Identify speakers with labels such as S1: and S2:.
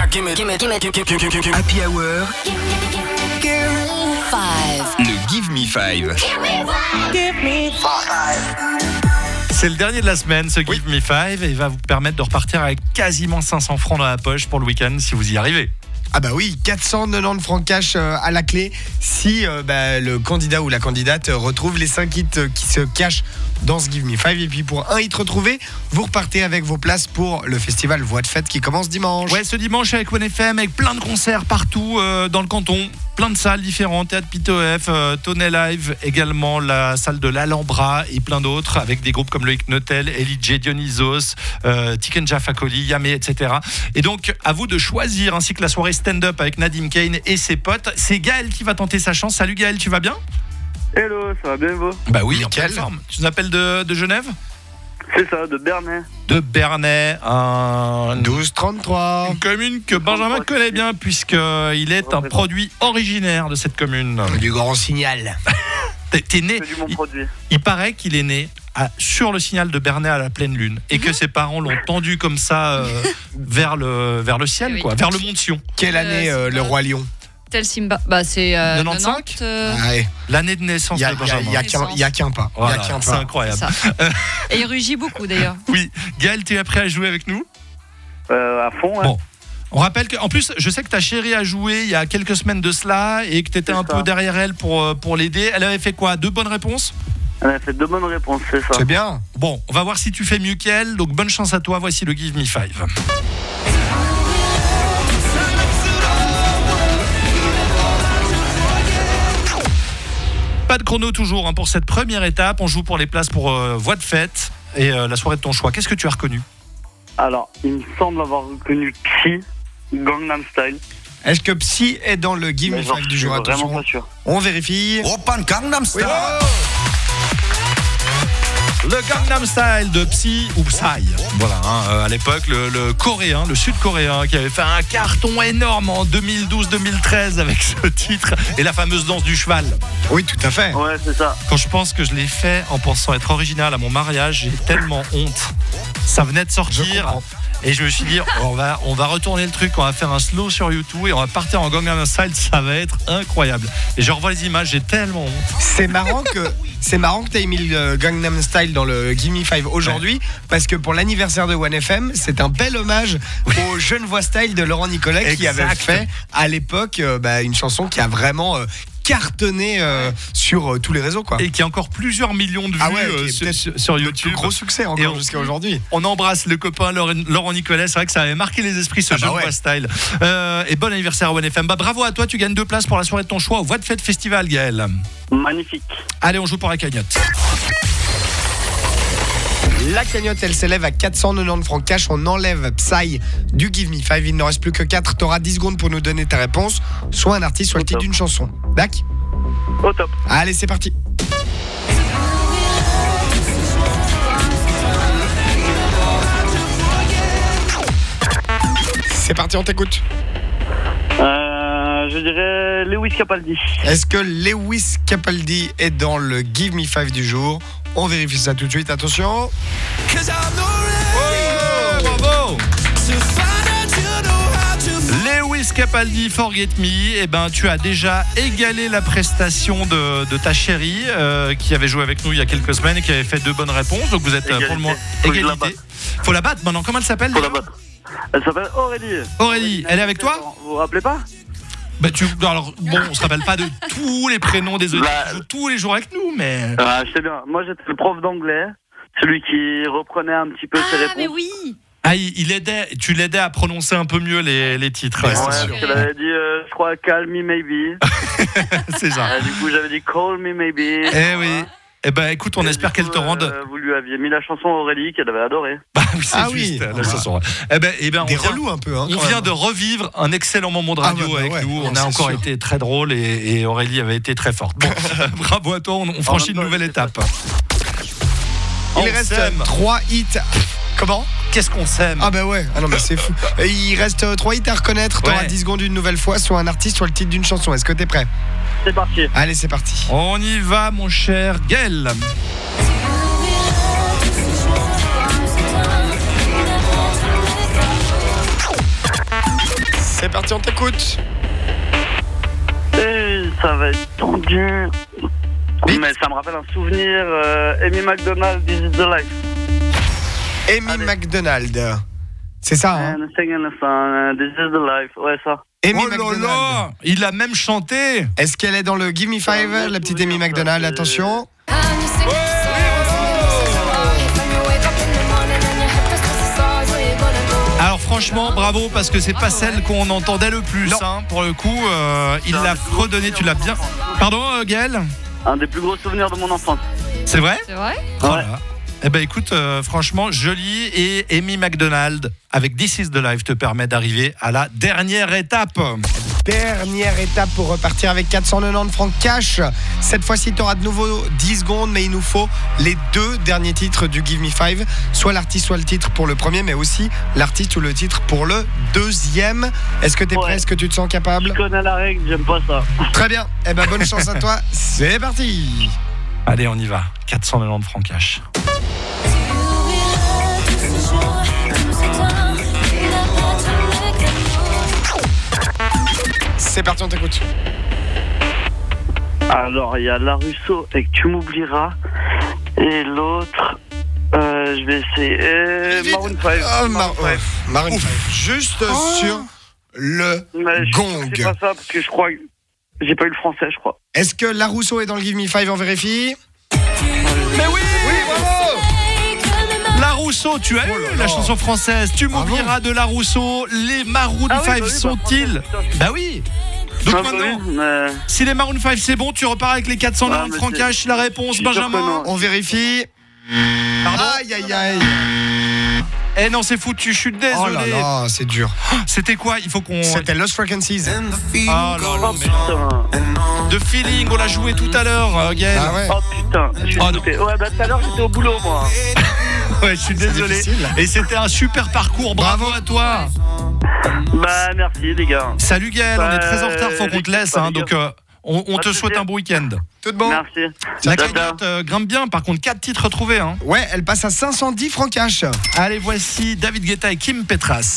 S1: Happy Hour. Le Give Me Five.
S2: C'est le dernier de la semaine, ce Give Me Five, et il va vous permettre de repartir avec quasiment 500 francs dans la poche pour le week-end si vous y arrivez.
S3: Ah bah oui, 490 francs cash à la clé si le candidat ou la candidate retrouve les 5 hits qui se cachent dans ce Give Me Five. Et puis pour un hit retrouvé, vous repartez avec vos places pour le festival Voix de Fête qui commence dimanche.
S2: Ouais, ce dimanche avec OneFM, avec plein de concerts partout dans le canton. Plein de salles différentes, Théâtre Pitof, Tonnet Live, également la salle de l'Alhambra et plein d'autres, avec des groupes comme le Hypnotel, Elijah, Dionysos, Tikenja Fakoli, Yamé, etc. Et donc, à vous de choisir, ainsi que la soirée stand-up avec Nadim Kane et ses potes. C'est Gaël qui va tenter sa chance. Salut Gaël, tu vas bien ?
S4: Hello, ça va bien vous ?
S2: Bah oui,
S3: nickel.
S2: en pleine forme. Tu nous appelles de Genève ?
S4: C'est ça, de Bernay.
S2: De Bernay,
S3: 12-33.
S2: une commune que Benjamin connaît bien, puisqu'il est un produit originaire de cette commune.
S3: Du Grand Signal.
S2: T'es né.
S4: C'est du mon produit.
S2: Il paraît qu'il est né sur le signal de Bernay à la pleine lune et que ses parents l'ont tendu comme ça vers le ciel,
S5: Oui.
S2: quoi, vers le mont de Sion.
S3: Quelle année
S5: c'est
S3: le
S5: pas-
S3: Roi Lion?
S5: Tel Simba. Bah, c'est
S2: 95?
S5: 90,
S3: Ouais.
S2: L'année de naissance
S3: Il
S2: de Benjamin.
S3: y a qu'un pas.
S2: Voilà,
S3: Il y a qu'un
S2: c'est
S3: pas.
S2: incroyable.
S5: ça. Et il rugit beaucoup d'ailleurs.
S2: Oui, Gaël, tu es prêt à jouer avec nous?
S4: À fond, ouais.
S2: Bon. On rappelle qu'en plus, je sais que ta chérie a joué il y a quelques semaines de cela et que tu étais
S4: C'est
S2: un
S4: ça.
S2: peu derrière elle pour l'aider. Elle avait fait quoi? 2 bonnes réponses?
S4: Elle a fait 2 bonnes réponses, c'est ça.
S3: C'est bien.
S2: Bon, on va voir si tu fais mieux qu'elle. Donc bonne chance à toi. Voici le Give Me Five. Pas de chrono toujours pour cette première étape. On joue pour les places pour Voix de Fête et la soirée de ton choix. Qu'est-ce que tu as reconnu?
S4: Alors, il me semble avoir reconnu Psy, Gangnam Style.
S3: Est-ce que Psy est dans le Give Me
S4: Mais genre,
S3: Five
S4: je
S3: du
S4: suis
S3: jour?
S4: vraiment
S3: Attention.
S4: pas sûr.
S3: On vérifie.
S1: Open Gangnam Style.
S2: Le Gangnam Style de Psy ou Psy. Voilà, à l'époque, le coréen, le sud-coréen, qui avait fait un carton énorme en 2012-2013 avec ce titre et la fameuse danse du cheval.
S3: Oui, tout à fait.
S4: Ouais, c'est ça.
S2: Quand je pense que je l'ai fait en pensant être original à mon mariage, j'ai tellement honte. Ça venait de
S3: Je
S2: sortir.
S3: comprends.
S2: Et je me suis dit, on va retourner le truc, on va faire un slow sur YouTube et on va partir en Gangnam Style, ça va être incroyable. Et je revois les images, j'ai tellement honte.
S3: C'est marrant que tu aies mis le Gangnam Style dans le Give Me Five aujourd'hui, parce que pour l'anniversaire de OneFM, c'est un bel hommage au jeune voix style de Laurent Nicolet qui avait
S2: Exact.
S3: fait à l'époque une chanson qui a vraiment cartonné sur tous les réseaux, quoi.
S2: Et qui a encore plusieurs millions de vues
S3: Ah ouais, qui est
S2: sur
S3: peut-être le
S2: YouTube.
S3: plus gros succès
S2: Et
S3: encore
S2: on-
S3: jusqu'à aujourd'hui.
S2: On embrasse le copain Laurent Nicolet. C'est vrai que ça avait marqué les esprits, ce
S3: Ah bah
S2: jeune
S3: ouais.
S2: voix style. Et bon anniversaire à OneFM. Bravo à toi, tu gagnes 2 places pour la soirée de ton choix au Voix de Fête Festival, Gaël.
S4: Magnifique.
S2: Allez, on joue pour la cagnotte.
S3: La cagnotte, elle s'élève à 490 francs cash. On enlève Psy du Give Me Five. Il ne reste plus que 4. Tu auras 10 secondes pour nous donner ta réponse. Soit un artiste, soit le titre d'une chanson. D'accord ?
S4: Au top.
S3: Allez, c'est parti. C'est parti, on t'écoute.
S4: Je dirais Lewis Capaldi.
S3: Est-ce que Lewis Capaldi est dans le Give Me Five du jour? On vérifie ça tout de suite, attention.
S2: Bravo! Lewis Capaldi, Forget Me. Eh ben, tu as déjà égalé la prestation de ta chérie qui avait joué avec nous il y a quelques semaines et qui avait fait 2 bonnes réponses. Donc vous êtes pour le moment
S4: Faut que je la
S2: égalité. Faut la battre maintenant. Comment elle s'appelle?
S4: Faut la battre. Elle s'appelle Aurélie.
S2: Aurélie, elle est avec toi?
S4: Vous vous rappelez pas?
S2: Alors bon, on se rappelle pas de tous les prénoms des auditeurs qui jouent tous les jours avec nous, mais
S4: Je sais bien. Moi, j'étais le prof d'anglais. Celui qui reprenait un petit peu ses
S5: Ah,
S4: réponses.
S5: mais oui.
S2: tu l'aidais à prononcer un peu mieux les titres. Ouais,
S3: Ouais,
S2: c'est
S3: c'est
S2: sûr.
S4: Parce qu'elle avait dit, je crois, Call Me Maybe.
S2: C'est ça.
S4: Du coup, j'avais dit Call Me Maybe.
S2: Eh oui. Eh ben écoute, on
S4: Et
S2: espère
S4: du
S2: qu'elle
S4: coup,
S2: te rende.
S4: Vous lui aviez mis la chanson Aurélie qu'elle avait adorée.
S2: Bah oui, c'est
S3: Ah
S2: juste,
S3: oui.
S2: la chanson. Eh ben,
S3: Des
S2: on vient-
S3: relous un peu. Hein,
S2: On
S3: quand
S2: vient
S3: même.
S2: de revivre un excellent moment de radio
S3: Ah ouais,
S2: avec
S3: ouais.
S2: nous.
S3: Non,
S2: On a
S3: c'est
S2: encore
S3: sûr.
S2: été très drôle et Aurélie avait été très forte. Bon, bravo à toi, on franchit une
S4: même temps,
S2: nouvelle
S4: j'étais
S2: étape.
S3: Il
S2: On
S3: reste
S2: s'aime.
S3: 3 hits. Comment?
S2: Qu'est-ce qu'on s'aime?
S3: Ah bah ouais, ah non mais c'est fou. Il reste 3 hits à reconnaître. T'auras
S2: Ouais.
S3: 10 secondes une nouvelle fois, soit un artiste, soit le titre d'une chanson. Est-ce que t'es prêt?
S4: C'est parti.
S3: Allez, c'est parti.
S2: On y va, mon cher Gaël.
S3: C'est parti, on t'écoute.
S4: Et ça va être tendu.
S3: Vite.
S4: Mais ça me rappelle un souvenir. Amy McDonald, This is the Life.
S3: Amy
S4: Allez.
S3: McDonald. C'est ça, hein?
S4: And singing a song, This is the Life. Ouais, ça.
S3: Amy
S2: Oh là
S3: McDonald.
S2: là, il a même chanté.
S3: Est-ce qu'elle est dans le Give Me Five, la petite Amy McDonald? Attention.
S2: Alors franchement, bravo, parce que c'est pas celle qu'on entendait le plus. Hein, pour le coup, il l'a redonné, tu l'as bien... Pardon, Gaël?
S4: Un des plus gros souvenirs de mon enfance.
S2: C'est vrai?
S5: C'est vrai?
S2: Voilà. Eh ben écoute, franchement, joli. Et Amy McDonald avec This is the Life te permet d'arriver à la dernière étape.
S3: Dernière étape pour repartir avec 490 francs cash. Cette fois-ci, tu auras de nouveau 10 secondes, mais il nous faut les 2 derniers titres du Give Me Five. Soit l'artiste, soit le titre pour le premier, mais aussi l'artiste ou le titre pour le deuxième. Est-ce que tu es
S4: Ouais.
S3: prêt? Est-ce que tu te sens capable?
S4: Je connais la règle, j'aime pas ça.
S3: Très bien. Eh ben, bonne chance à toi. C'est parti.
S2: Allez, on y va. 490 francs cash.
S3: C'est parti, on t'écoute.
S4: Alors, il y a La Russo et que tu m'oublieras. Et l'autre, je vais essayer.
S3: Vite.
S4: Maroon 5.
S3: Oh,
S4: Maroon 5.
S3: Maroon 5. Juste sur le
S4: Mais je
S3: gong.
S4: sais pas ça parce que je crois que j'ai pas eu le français, je crois.
S3: Est-ce que La Rousseau est dans le Give Me Five? On vérifie.
S2: Mais oui,
S3: Bravo.
S2: La Rousseau, tu as
S3: Oh là
S2: eu la
S3: là.
S2: chanson française. Tu
S3: Bravo.
S2: m'oublieras de La Rousseau. Les Maroon
S4: Ah oui,
S2: 5
S4: bah oui,
S2: sont-ils?
S4: bah,
S2: Bah oui. Donc
S4: Ah, bah
S2: maintenant,
S4: oui, mais...
S2: si les Maroon 5 c'est bon, tu repars avec les 490
S4: Ah, mais
S2: francs
S4: c'est-
S2: cash. La réponse,
S4: je suis sûr que
S2: Benjamin.
S4: non.
S3: On vérifie.
S2: Pardon.
S3: Aïe, aïe, aïe.
S2: Eh non, c'est foutu, je suis
S3: Oh
S2: désolé.
S3: là là, c'est dur.
S2: C'était quoi? Il faut qu'on...
S3: C'était Lost Frequencies.
S2: Oh là là,
S4: Oh
S2: mais-
S4: putain.
S2: The Feeling, on l'a joué tout à l'heure, Gaël.
S3: Ah ouais.
S4: Oh putain. Je suis
S2: Oh, non.
S4: dégoûté. Ouais, bah tout à l'heure j'étais au boulot, moi.
S2: Ouais, je suis désolé.
S3: difficile.
S2: Et c'était un super parcours, bravo à toi.
S4: Bah merci, les gars.
S2: Salut Gaël, on est très en retard, faut qu'on te
S4: l'équipe,
S2: laisse,
S4: pas
S2: hein,
S4: les
S2: donc
S4: gars.
S2: on
S4: Pas
S2: te
S4: de
S2: souhaite
S4: soucis.
S2: un bon week-end.
S3: Tout bon.
S4: Merci.
S2: La
S4: Ciao, ciao.
S2: cagnotte grimpe bien, par contre 4 titres retrouvés. Hein.
S3: Ouais, elle passe à 510 francs cash.
S2: Allez, voici David Guetta et Kim Petras.